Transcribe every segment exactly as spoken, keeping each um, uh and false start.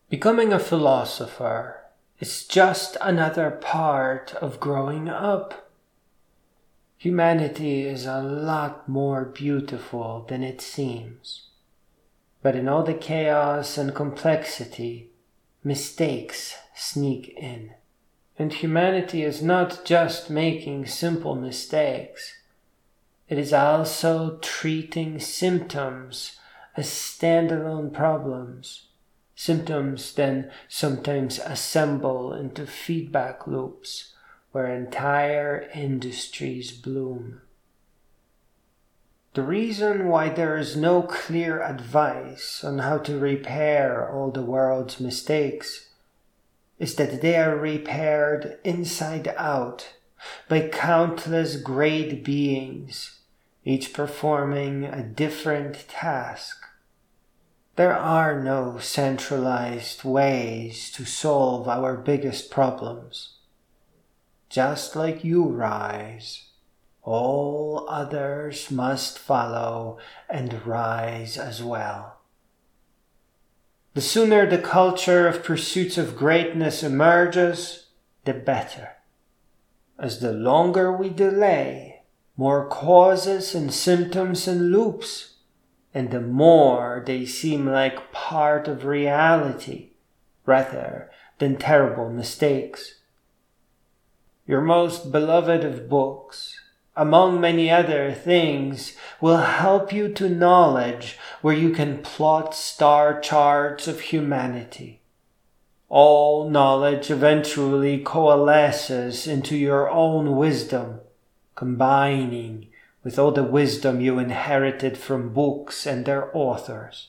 Becoming a philosopher is just another part of growing up. Humanity is a lot more beautiful than it seems. But in all the chaos and complexity, mistakes sneak in. And humanity is not just making simple mistakes. It is also treating symptoms as standalone problems. Symptoms then sometimes assemble into feedback loops where entire industries bloom. The reason why there is no clear advice on how to repair all the world's mistakes is that they are repaired inside out by countless great beings, each performing a different task. There are no centralized ways to solve our biggest problems. Just like you rise, all others must follow and rise as well. The sooner the culture of pursuits of greatness emerges, the better. As the longer we delay, more causes and symptoms and loops, and the more they seem like part of reality rather than terrible mistakes. Your most beloved of books, among many other things, will help you to knowledge where you can plot star charts of humanity. All knowledge eventually coalesces into your own wisdom, combining with all the wisdom you inherited from books and their authors.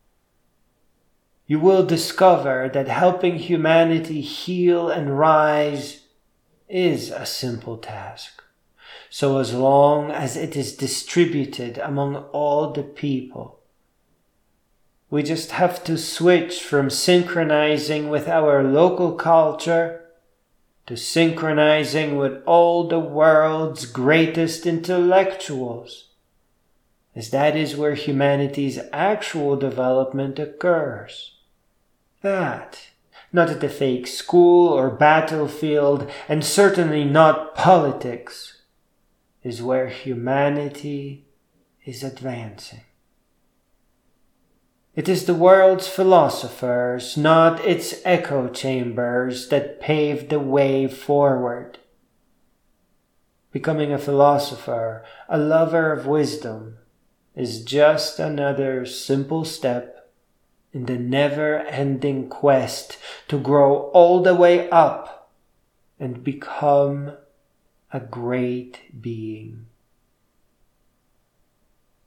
You will discover that helping humanity heal and rise is a simple task, so as long as it is distributed among all the people. We just have to switch from synchronizing with our local culture to synchronizing with all the world's greatest intellectuals, as that is where humanity's actual development occurs. That, not at the fake school or battlefield, and certainly not politics, is where humanity is advancing. It is the world's philosophers, not its echo chambers, that pave the way forward. Becoming a philosopher, a lover of wisdom, is just another simple step in the never-ending quest to grow all the way up and become a great being.